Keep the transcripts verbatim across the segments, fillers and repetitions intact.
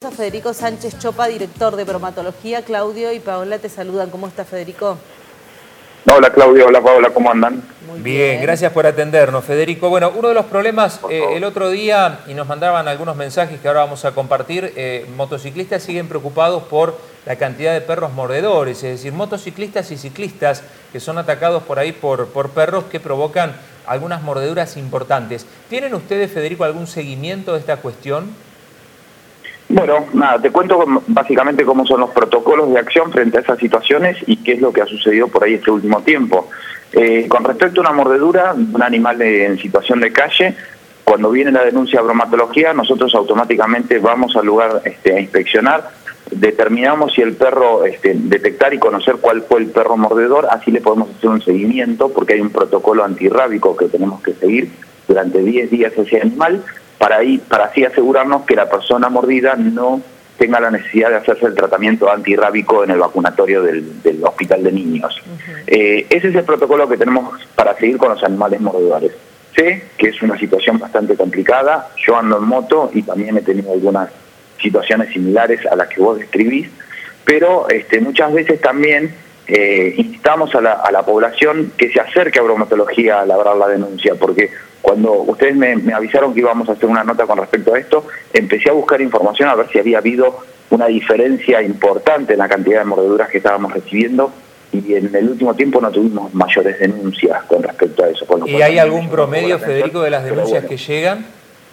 a Federico Sánchez Chopa, director de bromatología. Claudio y Paola te saludan. ¿Cómo está, Federico? Hola, Claudio. Hola, Paola. ¿Cómo andan? Muy bien, bien, gracias por atendernos, Federico. Bueno, uno de los problemas, eh, el otro día, y nos mandaban algunos mensajes que ahora vamos a compartir, eh, motociclistas siguen preocupados por la cantidad de perros mordedores, es decir, motociclistas y ciclistas que son atacados por ahí por, por perros que provocan algunas mordeduras importantes. ¿Tienen ustedes, Federico, algún seguimiento de esta cuestión? Bueno, nada, te cuento básicamente cómo son los protocolos de acción frente a esas situaciones y qué es lo que ha sucedido por ahí este último tiempo. Eh, con respecto a una mordedura, un animal en situación de calle, cuando viene la denuncia a bromatología, nosotros automáticamente vamos al lugar este, a inspeccionar, determinamos si el perro, este, detectar y conocer cuál fue el perro mordedor, así le podemos hacer un seguimiento, porque hay un protocolo antirrábico que tenemos que seguir durante diez días a ese animal, para, ahí, para así asegurarnos que la persona mordida no tenga la necesidad de hacerse el tratamiento antirrábico en el vacunatorio del, del hospital de niños. Uh-huh. eh, ese es el protocolo que tenemos para seguir con los animales mordedores. Sé que es una situación bastante complicada, yo ando en moto y también he tenido algunas situaciones similares a las que vos describís, pero este, muchas veces también eh, instamos a la, a la población que se acerque a bromatología a labrar la denuncia, porque cuando ustedes me, me avisaron que íbamos a hacer una nota con respecto a esto, empecé a buscar información a ver si había habido una diferencia importante en la cantidad de mordeduras que estábamos recibiendo, y en el último tiempo no tuvimos mayores denuncias con respecto a eso. Con lo ¿Y hay algún promedio, Federico, de las denuncias bueno, que llegan?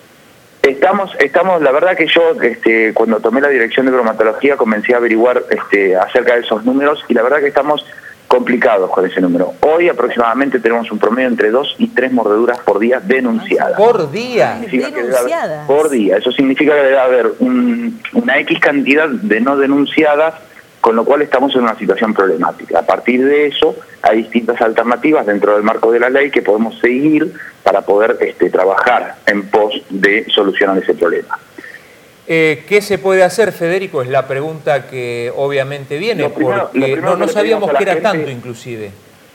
Estamos, estamos, la verdad que yo este, cuando tomé la dirección de bromatología comencé a averiguar este, acerca de esos números, y la verdad que estamos complicados con ese número. Hoy aproximadamente tenemos un promedio entre dos y tres mordeduras por día denunciadas. ¿Por día? Denunciadas. Haber, por día. Eso significa que debe haber un, una X cantidad de no denunciadas, con lo cual estamos en una situación problemática. A partir de eso hay distintas alternativas dentro del marco de la ley que podemos seguir para poder este, trabajar en pos de solucionar ese problema. Eh, ¿Qué se puede hacer, Federico? Es la pregunta que obviamente viene, lo primero, porque lo no, no sabíamos que era gente... tanto, inclusive.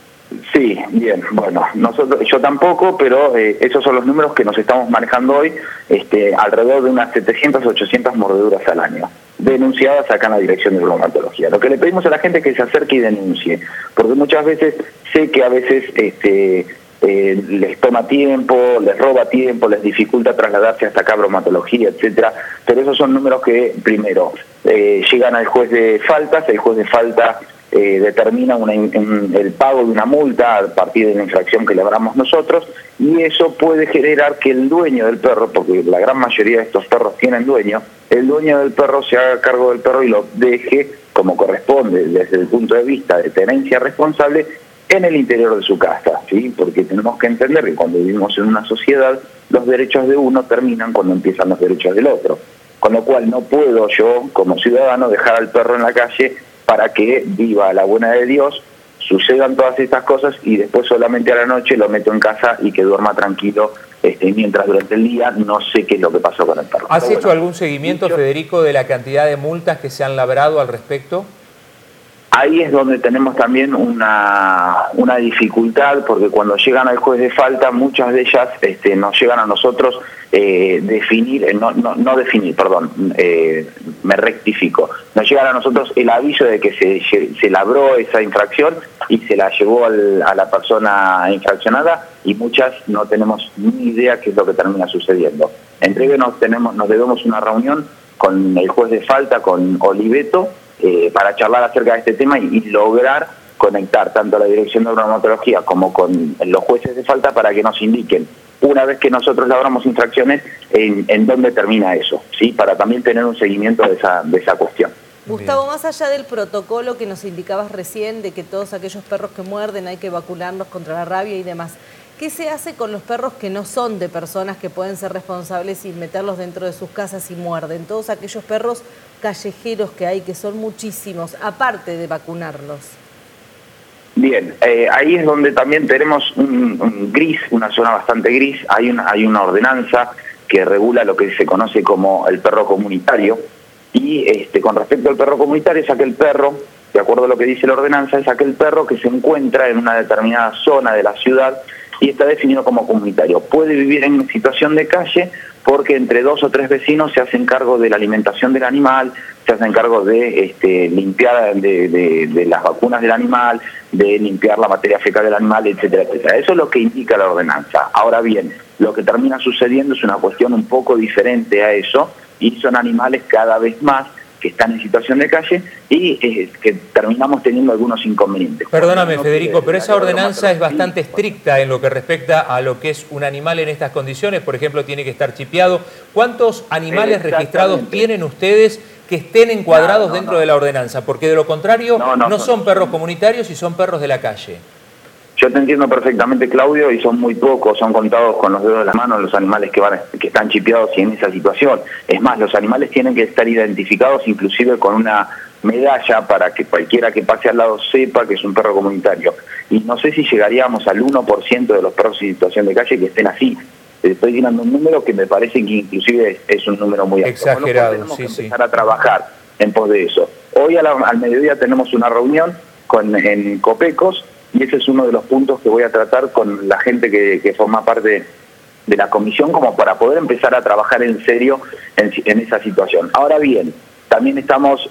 Sí, bien, bueno, nosotros, yo tampoco, pero eh, esos son los números que nos estamos manejando hoy, este, alrededor de unas setecientas, ochocientas mordeduras al año, denunciadas acá en la dirección de bromatología. Lo que le pedimos a la gente es que se acerque y denuncie, porque muchas veces sé que a veces este, eh, les toma tiempo, les roba tiempo, les dificulta trasladarse hasta acá a bromatología, etcétera, pero esos son números que, primero, eh, llegan al juez de faltas, el juez de falta Eh, determina una, un, el pago de una multa a partir de la infracción que labramos nosotros, y eso puede generar que el dueño del perro, porque la gran mayoría de estos perros tienen dueño, el dueño del perro se haga cargo del perro y lo deje como corresponde desde el punto de vista de tenencia responsable en el interior de su casa, ¿sí? Porque tenemos que entender que cuando vivimos en una sociedad, los derechos de uno terminan cuando empiezan los derechos del otro, con lo cual no puedo yo como ciudadano dejar al perro en la calle para que viva a la buena de Dios, sucedan todas estas cosas y después solamente a la noche lo meto en casa y que duerma tranquilo, este, mientras durante el día no sé qué es lo que pasó con el perro. ¿Has Pero hecho bueno, algún seguimiento, yo, Federico, de la cantidad de multas que se han labrado al respecto? Ahí es donde tenemos también una, una dificultad, porque cuando llegan al juez de falta, muchas de ellas este, nos llegan a nosotros eh, definir, eh, no, no, no definir, perdón, eh, me rectifico, nos llegan a nosotros el aviso de que se, se labró esa infracción y se la llevó al, a la persona infraccionada, y muchas no tenemos ni idea qué es lo que termina sucediendo. En breve nos, tenemos, nos debemos una reunión con el juez de falta, con Oliveto, Eh, para charlar acerca de este tema y, y lograr conectar tanto la dirección de bromatología como con los jueces de falta para que nos indiquen, una vez que nosotros labramos infracciones, en, en dónde termina eso, ¿sí? Para también tener un seguimiento de esa, de esa cuestión. Gustavo, más allá del protocolo que nos indicabas recién, de que todos aquellos perros que muerden hay que vacunarlos contra la rabia y demás, ¿qué se hace con los perros que no son de personas que pueden ser responsables y meterlos dentro de sus casas y muerden? Todos aquellos perros callejeros que hay, que son muchísimos, aparte de vacunarlos. Bien, eh, ahí es donde también tenemos un, un gris, una zona bastante gris. Hay una, hay una ordenanza que regula lo que se conoce como el perro comunitario, y este, con respecto al perro comunitario es aquel perro, de acuerdo a lo que dice la ordenanza, es aquel perro que se encuentra en una determinada zona de la ciudad y está definido como comunitario. Puede vivir en situación de calle porque entre dos o tres vecinos se hacen cargo de la alimentación del animal, se hacen cargo de este, limpiar de, de, de las vacunas del animal, de limpiar la materia fecal del animal, etcétera, etcétera. Eso es lo que indica la ordenanza. Ahora bien, lo que termina sucediendo es una cuestión un poco diferente a eso, y son animales cada vez más que están en situación de calle y eh, que terminamos teniendo algunos inconvenientes. Perdóname, Federico, pero esa ordenanza es bastante estricta en lo que respecta a lo que es un animal en estas condiciones. Por ejemplo, tiene que estar chipeado. ¿Cuántos animales registrados tienen ustedes que estén encuadrados no, no, dentro no. de la ordenanza? Porque de lo contrario no, no, no son no, perros comunitarios y son perros de la calle. Yo te entiendo perfectamente, Claudio, y son muy pocos, son contados con los dedos de la mano los animales que van que están chipeados y en esa situación. Es más, los animales tienen que estar identificados inclusive con una medalla para que cualquiera que pase al lado sepa que es un perro comunitario. Y no sé si llegaríamos al uno por ciento de los perros en situación de calle que estén así. Estoy tirando un número que me parece que inclusive es un número muy alto. Exagerado, tenemos sí, que empezar sí. a trabajar en pos de eso. Hoy a la, al mediodía tenemos una reunión con, en Copecos, y ese es uno de los puntos que voy a tratar con la gente que, que forma parte de la comisión, como para poder empezar a trabajar en serio en, en esa situación. Ahora bien, también estamos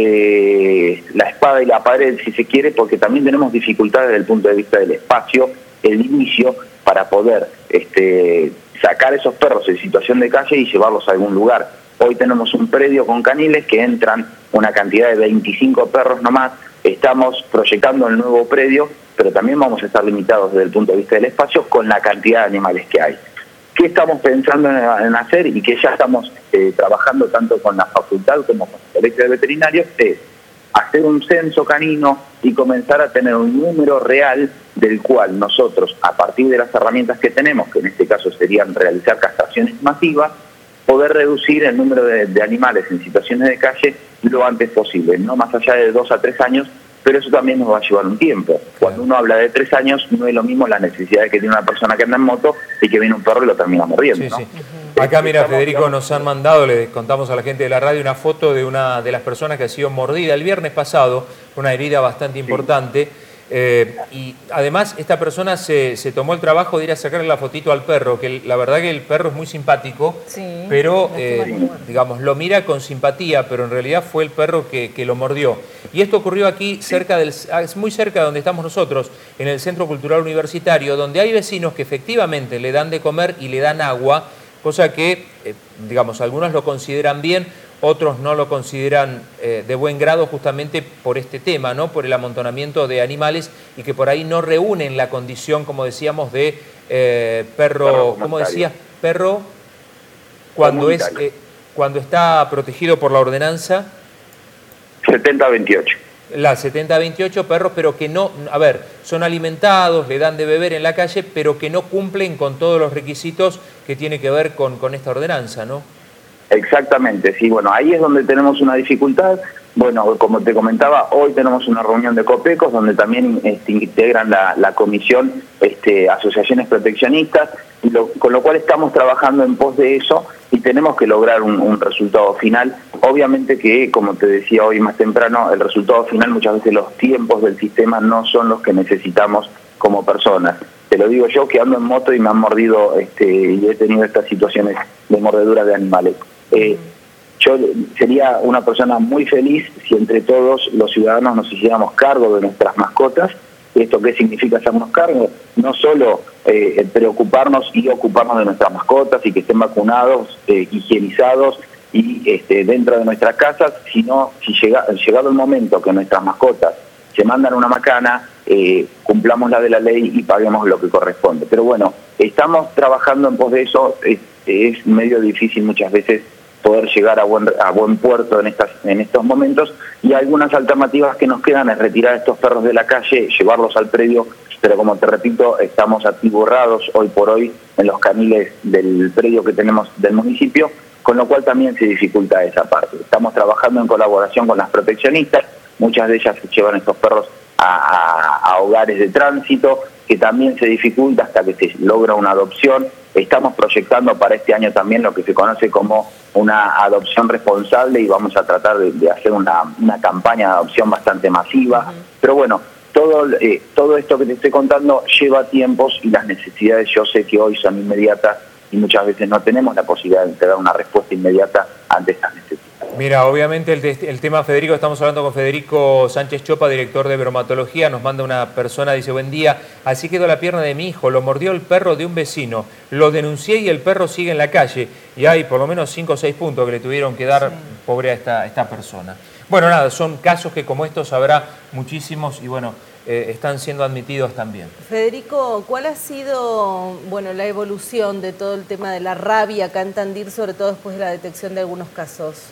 entre la espada y la pared, si se quiere, porque también tenemos dificultades desde el punto de vista del espacio, el inicio, para poder este, sacar esos perros en situación de calle y llevarlos a algún lugar. Hoy tenemos un predio con caniles que entran una cantidad de veinticinco perros nomás. Estamos proyectando el nuevo predio, pero también vamos a estar limitados desde el punto de vista del espacio con la cantidad de animales que hay. ¿Qué estamos pensando en, en hacer y que ya estamos eh, trabajando tanto con la facultad como con el colegio de veterinarios? Es hacer un censo canino y comenzar a tener un número real del cual nosotros, a partir de las herramientas que tenemos, que en este caso serían realizar castraciones masivas, poder reducir el número de, de animales en situaciones de calle lo antes posible, no más allá de dos a tres años, pero eso también nos va a llevar un tiempo. Cuando uno habla de tres años, no es lo mismo la necesidad que tiene una persona que anda en moto y que viene un perro y lo termina mordiendo. Sí, ¿no? sí. Uh-huh. Acá, mira, Federico, nos han mandado, le contamos a la gente de la radio, una foto de una de las personas que ha sido mordida el viernes pasado, una herida bastante importante. Sí. Eh, y además esta persona se, se tomó el trabajo de ir a sacarle la fotito al perro, que el, la verdad que el perro es muy simpático, sí, pero eh, digamos, lo mira con simpatía, pero en realidad fue el perro que, que lo mordió. Y esto ocurrió aquí cerca del, es muy cerca de donde estamos nosotros, en el Centro Cultural Universitario, donde hay vecinos que efectivamente le dan de comer y le dan agua, cosa que, eh, digamos, algunos lo consideran bien, otros no lo consideran eh, de buen grado justamente por este tema, ¿no? Por el amontonamiento de animales y que por ahí no reúnen la condición, como decíamos, de eh, perro, perro ¿cómo decías? Perro cuando es eh, cuando está protegido por la ordenanza setenta veintiocho. La setenta veintiocho, perros, pero que no, a ver, son alimentados, le dan de beber en la calle, pero que no cumplen con todos los requisitos que tiene que ver con, con esta ordenanza, ¿no? Exactamente, sí, bueno, ahí es donde tenemos una dificultad. Bueno, como te comentaba, hoy tenemos una reunión de Copecos donde también este, integran la, la comisión este, asociaciones proteccionistas, y lo, con lo cual estamos trabajando en pos de eso y tenemos que lograr un, un resultado final. Obviamente que, como te decía hoy más temprano, el resultado final muchas veces los tiempos del sistema no son los que necesitamos como personas. Te lo digo yo que ando en moto y me han mordido este, y he tenido estas situaciones de mordedura de animales. Eh, yo sería una persona muy feliz si entre todos los ciudadanos nos hiciéramos cargo de nuestras mascotas. ¿Esto qué significa hacernos cargo? No solo eh, preocuparnos y ocuparnos de nuestras mascotas y que estén vacunados, eh, higienizados y este, dentro de nuestras casas, sino si llega, llegado el momento que nuestras mascotas se mandan una macana, eh, cumplamos la de la ley y paguemos lo que corresponde. Pero bueno, estamos trabajando en pos de eso. Es, es medio difícil muchas veces poder llegar a buen, a buen puerto en, estas, en estos momentos, y algunas alternativas que nos quedan es retirar a estos perros de la calle, llevarlos al predio, pero como te repito, estamos atiborrados hoy por hoy en los caniles del predio que tenemos del municipio, con lo cual también se dificulta esa parte. Estamos trabajando en colaboración con las proteccionistas, muchas de ellas se llevan estos perros a, a, a hogares de tránsito, que también se dificulta hasta que se logra una adopción. Estamos proyectando para este año también lo que se conoce como una adopción responsable y vamos a tratar de, de hacer una, una campaña de adopción bastante masiva. Uh-huh. Pero bueno, todo, eh, todo esto que te estoy contando lleva tiempos y las necesidades yo sé que hoy son inmediatas y muchas veces no tenemos la posibilidad de dar una respuesta inmediata ante estas necesidades. Mira, obviamente el, el tema, Federico, estamos hablando con Federico Sánchez Chopa, director de bromatología. Nos manda una persona, dice: buen día, así quedó la pierna de mi hijo, lo mordió el perro de un vecino, lo denuncié y el perro sigue en la calle. Y hay por lo menos cinco o seis puntos que le tuvieron que dar, sí, pobre a esta, esta persona. Bueno, nada, son casos que como estos habrá muchísimos y bueno, eh, están siendo admitidos también. Federico, ¿cuál ha sido, bueno, la evolución de todo el tema de la rabia acá en Tandil, sobre todo después de la detección de algunos casos?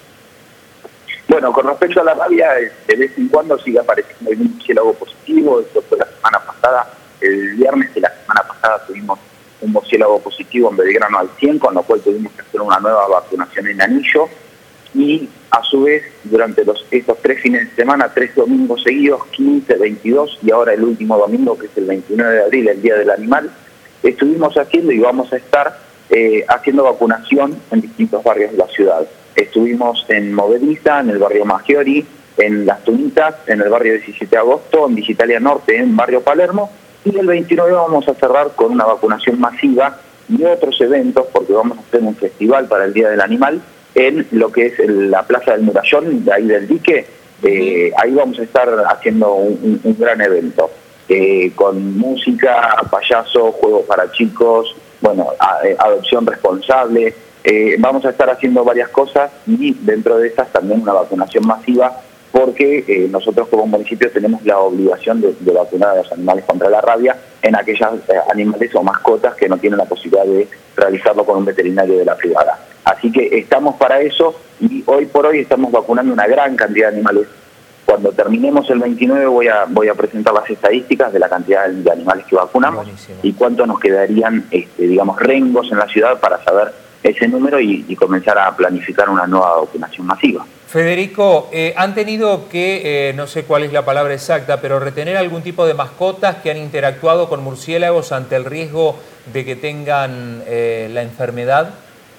Bueno, con respecto a la rabia, de vez en cuando sigue apareciendo un murciélago positivo. Esto fue la semana pasada, el viernes de la semana pasada tuvimos un murciélago positivo en Belgrano al cien, con lo cual tuvimos que hacer una nueva vacunación en Anillo. Y a su vez, durante los, estos tres fines de semana, tres domingos seguidos, quince, veintidós y ahora el último domingo, que es el veintinueve de abril, el Día del Animal, estuvimos haciendo y vamos a estar eh, haciendo vacunación en distintos barrios de la ciudad. Estuvimos en Movediza, en el barrio Maggiori, en Las Tunitas, en el barrio diecisiete de agosto, en Digitalia Norte, en barrio Palermo, y el veintinueve vamos a cerrar con una vacunación masiva y otros eventos, porque vamos a hacer un festival para el Día del Animal en lo que es la Plaza del Murallón, de ahí del dique. Eh, ahí vamos a estar haciendo un, un gran evento, eh, con música, payaso, juegos para chicos, bueno, a, a, adopción responsable. Eh, vamos a estar haciendo varias cosas y dentro de estas también una vacunación masiva, porque eh, nosotros como municipio tenemos la obligación de, de vacunar a los animales contra la rabia en aquellos eh, animales o mascotas que no tienen la posibilidad de realizarlo con un veterinario de la privada. Así que estamos para eso y hoy por hoy estamos vacunando una gran cantidad de animales. Cuando terminemos el veintinueve voy a voy a presentar las estadísticas de la cantidad de animales que vacunamos. Buenísimo. Y cuánto nos quedarían, este, digamos, rengos en la ciudad para saber ese número y, y comenzar a planificar una nueva vacunación masiva. Federico, eh, ¿han tenido que, eh, no sé cuál es la palabra exacta, pero retener algún tipo de mascotas que han interactuado con murciélagos ante el riesgo de que tengan eh, la enfermedad?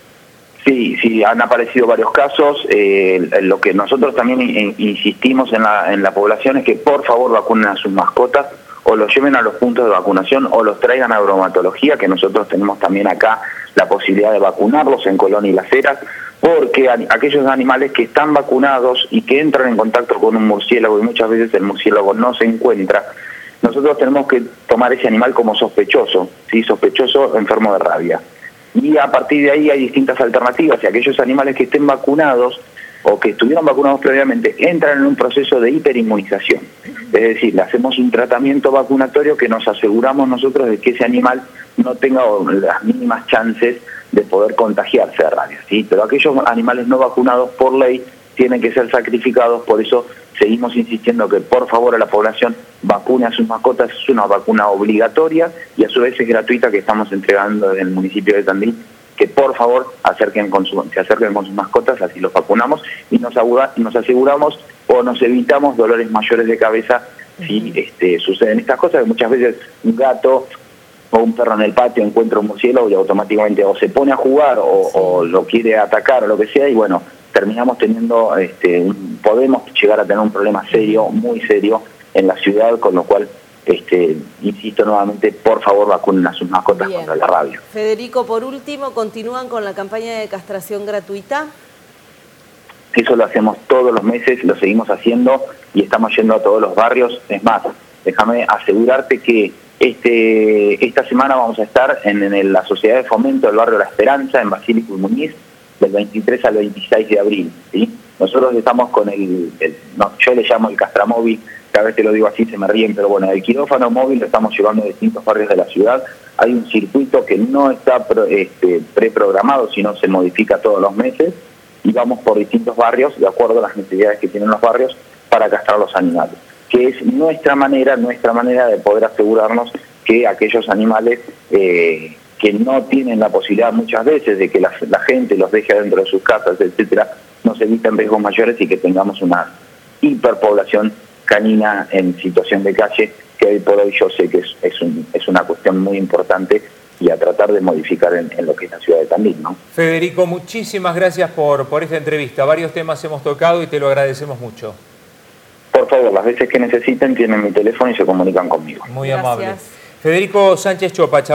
Sí, sí, han aparecido varios casos. Eh, lo que nosotros también in, insistimos en la, en la población es que por favor vacunen a sus mascotas, o los lleven a los puntos de vacunación o los traigan a bromatología, que nosotros tenemos también acá la posibilidad de vacunarlos en Colón y Las Heras, porque a, aquellos animales que están vacunados y que entran en contacto con un murciélago y muchas veces el murciélago no se encuentra, nosotros tenemos que tomar ese animal como sospechoso, ¿sí? Sospechoso enfermo de rabia. Y a partir de ahí hay distintas alternativas, y aquellos animales que estén vacunados o que estuvieron vacunados previamente entran en un proceso de hiperinmunización. Es decir, le hacemos un tratamiento vacunatorio que nos aseguramos nosotros de que ese animal no tenga las mínimas chances de poder contagiarse de rabia, ¿sí? Pero aquellos animales no vacunados por ley tienen que ser sacrificados, por eso seguimos insistiendo que por favor a la población vacune a sus mascotas. Es una vacuna obligatoria y a su vez es gratuita, que estamos entregando en el municipio de Tandil, que por favor acerquen con su, se acerquen con sus mascotas, así los vacunamos y nos, aguda, nos aseguramos o nos evitamos dolores mayores de cabeza si este, suceden estas cosas, que muchas veces un gato o un perro en el patio encuentra un murciélago y automáticamente o se pone a jugar o, o lo quiere atacar o lo que sea, y bueno, terminamos teniendo, este, un, podemos llegar a tener un problema serio, muy serio en la ciudad, con lo cual, este, insisto nuevamente, por favor vacunen a sus mascotas Bien. contra la rabia. Federico, por último, ¿continúan con la campaña de castración gratuita? Eso lo hacemos todos los meses, lo seguimos haciendo y estamos yendo a todos los barrios. Es más, déjame asegurarte que este esta semana vamos a estar en, en la Sociedad de Fomento del barrio La Esperanza, en Basílico y Muñiz, del veintitrés al veintiséis de abril, ¿sí? Nosotros estamos con el, el no, yo le llamo el castramóvil, cada vez que lo digo así se me ríen, pero bueno, el quirófano móvil lo estamos llevando a distintos barrios de la ciudad. Hay un circuito que no está este, preprogramado, sino se modifica todos los meses, y vamos por distintos barrios, de acuerdo a las necesidades que tienen los barrios, para castrar los animales, que es nuestra manera, nuestra manera de poder asegurarnos que aquellos animales eh, que no tienen la posibilidad muchas veces de que la, la gente los deje dentro de sus casas, etcétera, nos eviten riesgos mayores y que tengamos una hiperpoblación canina en situación de calle, que hoy por hoy yo sé que es, es, un, es una cuestión muy importante y a tratar de modificar en, en lo que es la ciudad de Tandil, ¿no? Federico, muchísimas gracias por, por esta entrevista. Varios temas hemos tocado y te lo agradecemos mucho. Por por favor, las veces que necesiten tienen mi teléfono y se comunican conmigo. Muy Gracias. amable. Federico Sánchez Chopa.